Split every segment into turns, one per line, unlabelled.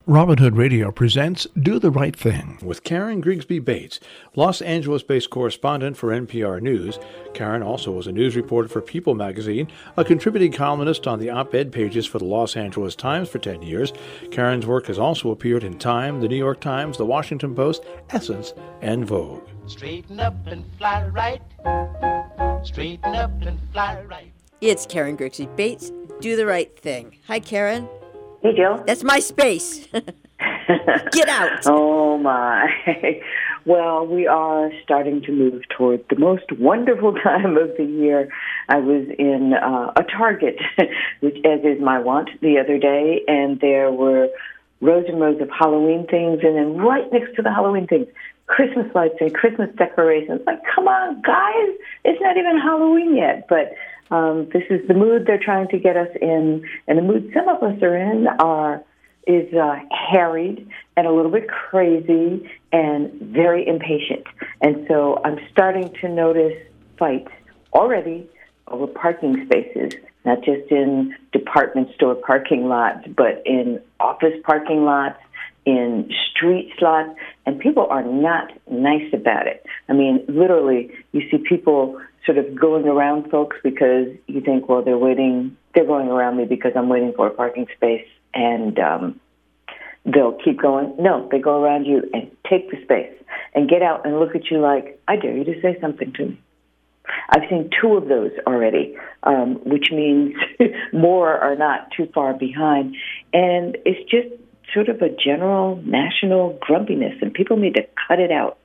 Robin Hood Radio presents Do the Right Thing with Karen Grigsby Bates, Los Angeles-based correspondent for NPR News. Karen also was a news reporter for People magazine, a contributing columnist on the op-ed pages for the Los Angeles Times for 10 years. Karen's work has also appeared in Time, the New York Times, the Washington Post, Essence, and Vogue.
Straighten up and fly right. Straighten up and fly right.
It's Karen Grigsby Bates. Do the right thing. Hi, Karen.
Hey, Jill.
That's my space. Get out.
Oh, my. Well, we are starting to move toward the most wonderful time of the year. I was in a Target, which, as is my wont, the other day, and there were rows and rows of Halloween things, and then right next to the Halloween things, Christmas lights and Christmas decorations. Like, come on, guys. It's not even Halloween yet, but this is the mood they're trying to get us in, and the mood some of us are in is harried and a little bit crazy and very impatient. And so I'm starting to notice fights already over parking spaces, not just in department store parking lots, but in office parking lots, in street slots, and people are not nice about it. I mean, literally, you see people sort of going around folks because you think, well, they're going around me because I'm waiting for a parking space, and they'll keep going. No, they go around you and take the space and get out and look at you like, I dare you to say something to me. I've seen 2 of those already, which means more are not too far behind. And it's just sort of a general national grumpiness, and people need to cut it out.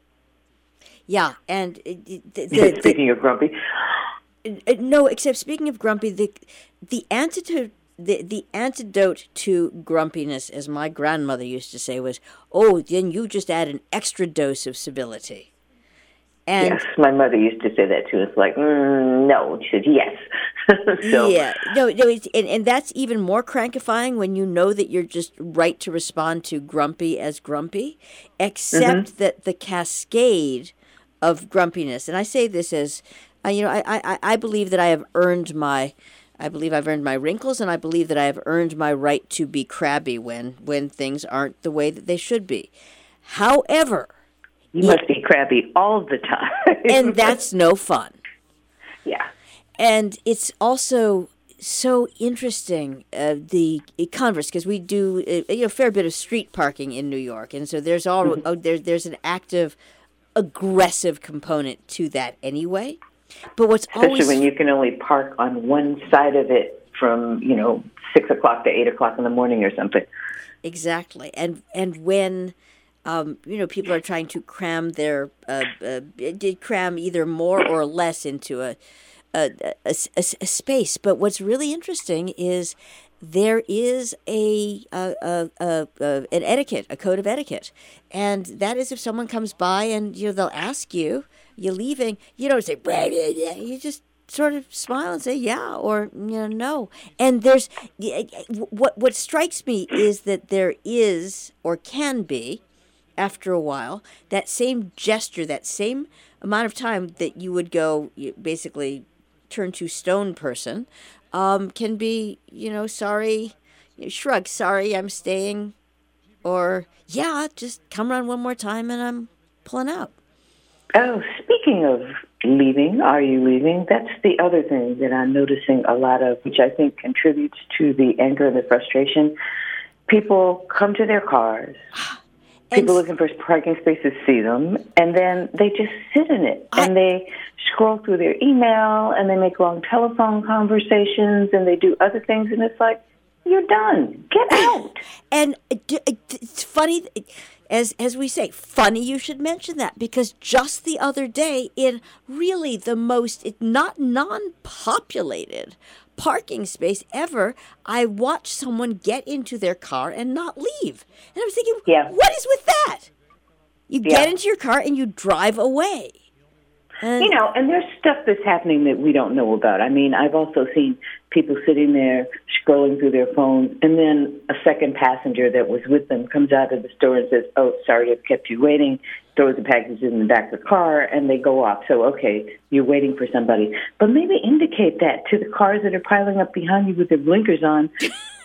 Yeah, and
speaking of grumpy,
no, except speaking of grumpy, the antidote to grumpiness, as my grandmother used to say, was, oh, then you just add an extra dose of civility. And
yes, my mother used to say that too. It's like, no. She said, yes. So,
yeah, no, and that's even more crankifying when you know that you're just right to respond to grumpy as grumpy, except that the cascade of grumpiness, and I say this as, I believe that I've earned my wrinkles, and I believe that I have earned my right to be crabby when things aren't the way that they should be. However,
you must be crabby all the time.
And that's no fun.
Yeah.
And it's also so interesting, the converse, because we do a fair bit of street parking in New York, and so there's there's an active, aggressive component to that anyway. But what's
especially when you can only park on one side of it from 6 o'clock to 8 o'clock in the morning or something.
Exactly, and when people are trying to cram cram either more or less into a space. But what's really interesting is there is an etiquette, a code of etiquette, and that is if someone comes by and they'll ask you, "You're leaving?" You don't say, you just sort of smile and say yeah or no. And there's what strikes me is that there is, or can be, after a while, that same gesture, that same amount of time that you would go, basically turn to stone person, can be, sorry, shrug, sorry, I'm staying, or yeah, just come around one more time and I'm pulling out.
Oh, speaking of leaving, are you leaving? That's the other thing that I'm noticing a lot of, which I think contributes to the anger and the frustration. People come to their cars. People looking for parking spaces see them, and then they just sit in it, and they scroll through their email, and they make long telephone conversations, and they do other things, and it's like, you're done. Get out.
And it's funny, as we say, funny you should mention that, because just the other day, in really the most not non-populated parking space ever, I watched someone get into their car and not leave. And I was thinking, what is with that? You get into your car and you drive away. And,
and there's stuff that's happening that we don't know about. I mean, I've also seen people sitting there scrolling through their phones, and then a second passenger that was with them comes out of the store and says, oh, sorry, I've kept you waiting, throws the packages in the back of the car, and they go off. So, okay, you're waiting for somebody. But maybe indicate that to the cars that are piling up behind you with their blinkers on.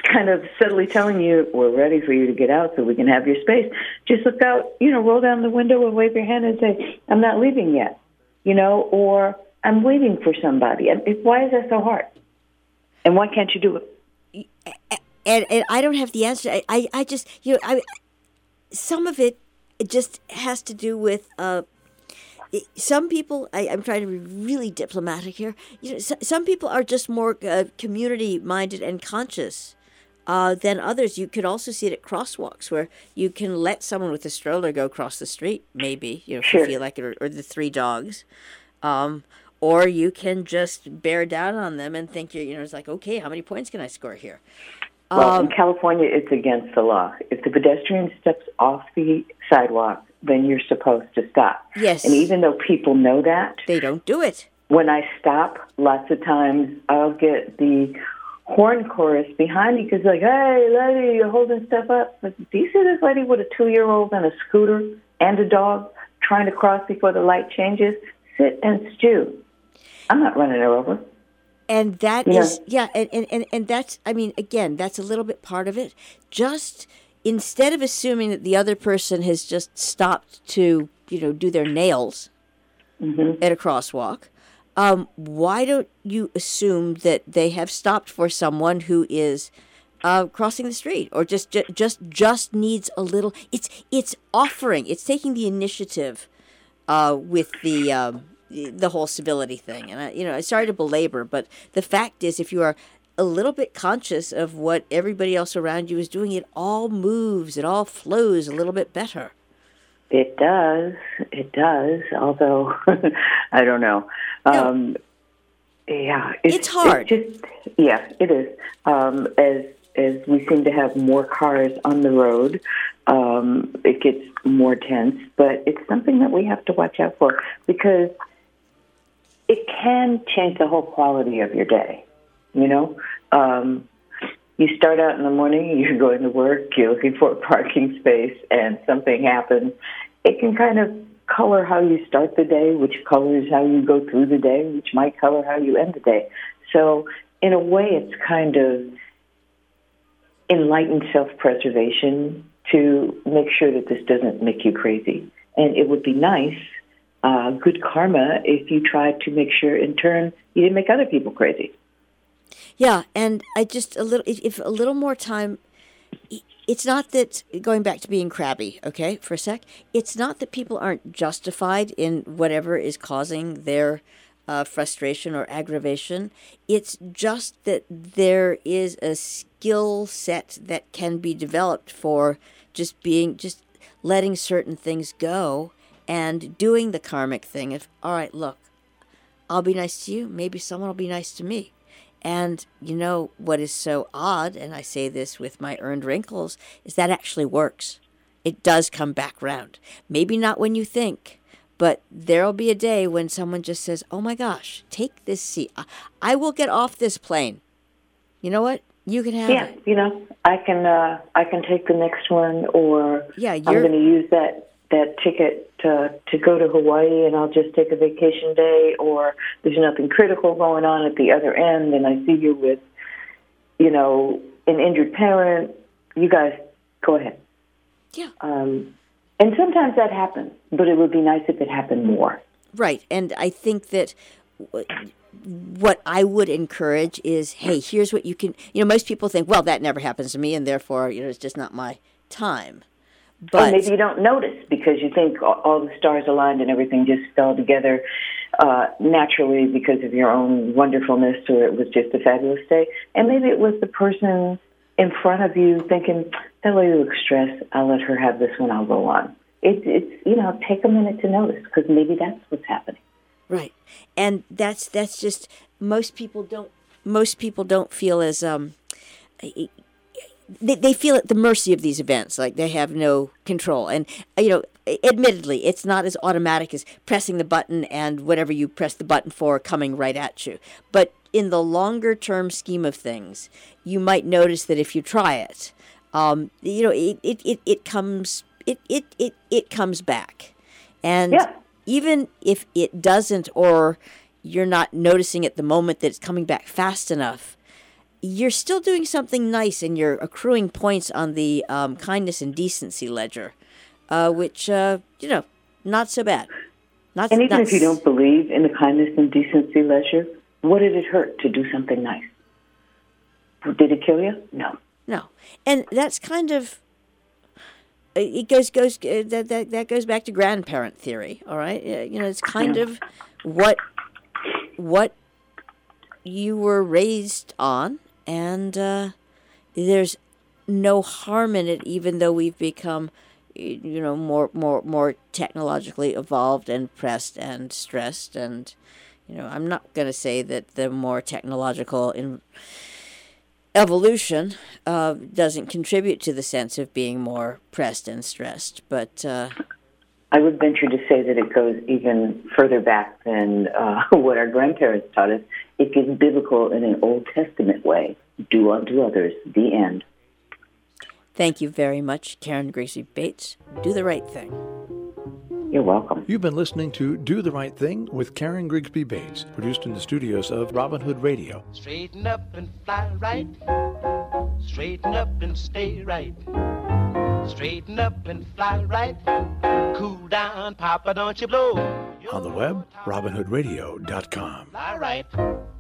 kind of subtly telling you, we're ready for you to get out so we can have your space. Just look out, roll down the window and wave your hand and say, I'm not leaving yet, or I'm waiting for somebody. And why is that so hard? And why can't you do it?
And I don't have the answer. I just, some of it just has to do with some people. I'm trying to be really diplomatic here. Some people are just more community-minded and conscious than others. You could also see it at crosswalks where you can let someone with a stroller go across the street, maybe, if you feel like it, or the three dogs. Or you can just bear down on them and think, it's like, okay, how many points can I score here?
Well, in California, it's against the law. If the pedestrian steps off the sidewalk, then you're supposed to stop.
Yes.
And even though people know that,
they don't do it.
When I stop, lots of times I'll get the horn chorus behind me because like, hey, lady, you're holding stuff up. But do you see this lady with a 2-year-old and a scooter and a dog trying to cross before the light changes? Sit and stew. I'm not running her over.
And that is, and that's, again, that's a little bit part of it. Just instead of assuming that the other person has just stopped to, do their nails at a crosswalk, why don't you assume that they have stopped for someone who is crossing the street or just needs a little? It's offering. It's taking the initiative with the whole civility thing. And I'm sorry to belabor, but the fact is, if you are a little bit conscious of what everybody else around you is doing, it all moves, it all flows a little bit better.
It does, although I don't know.
It's hard.
It is. As we seem to have more cars on the road, it gets more tense, but it's something that we have to watch out for because it can change the whole quality of your day. You start out in the morning, you're going to work, you're looking for a parking space, and something happens. It can kind of color how you start the day, which colors how you go through the day, which might color how you end the day. So in a way, it's kind of enlightened self-preservation to make sure that this doesn't make you crazy. And it would be nice, good karma, if you tried to make sure in turn you didn't make other people crazy.
Yeah, and if a little more time, it's not that, going back to being crabby, okay, for a sec, it's not that people aren't justified in whatever is causing their frustration or aggravation. It's just that there is a skill set that can be developed for just letting certain things go and doing the karmic thing of, all right, look, I'll be nice to you, maybe someone will be nice to me. And what is so odd, and I say this with my earned wrinkles, is that actually works. It does come back round. Maybe not when you think, but there'll be a day when someone just says, oh my gosh, take this seat. I will get off this plane. You know what? You can have it.
Yeah, I can take the next one, or I'm going to use that ticket to go to Hawaii, and I'll just take a vacation day, or there's nothing critical going on at the other end, and I see you with, an injured parent. You guys, go ahead.
Yeah.
And sometimes that happens, but it would be nice if it happened more.
Right, and I think that what I would encourage is, hey, here's what you can, most people think, well, that never happens to me, and therefore, it's just not my time. But,
or maybe you don't notice because you think all the stars aligned and everything just fell together naturally because of your own wonderfulness, or it was just a fabulous day. And maybe it was the person in front of you thinking, that lady looks stressed, I'll let her have this one, I'll go on. It's take a minute to notice because maybe that's what's happening.
Right. And that's just, most people don't feel as, they feel at the mercy of these events, like they have no control. And, admittedly, it's not as automatic as pressing the button and whatever you press the button for coming right at you. But in the longer term scheme of things, you might notice that if you try it, it comes back. And even if it doesn't, or you're not noticing at the moment that it's coming back fast enough, you're still doing something nice, and you're accruing points on the kindness and decency ledger, which, not so bad.
And even if you don't believe in the kindness and decency ledger, what did it hurt to do something nice? Did it kill you? No.
No. And that's kind of, it goes that goes back to grandparent theory, all right? It's kind of what you were raised on, and there's no harm in it, even though we've become, more technologically evolved and pressed and stressed. And, I'm not going to say that the more technological evolution doesn't contribute to the sense of being more pressed and stressed, but
I would venture to say that it goes even further back than what our grandparents taught us. It gets biblical in an Old Testament way. Do unto others, the end.
Thank you very much, Karen Grigsby Bates. Do the right thing.
You're welcome.
You've been listening to Do the Right Thing with Karen Grigsby Bates, produced in the studios of Robin Hood Radio.
Straighten up and fly right. Straighten up and stay right. Straighten up and fly right. Cool down, Papa, don't you blow.
On the web, robinhoodradio.com.
Fly right.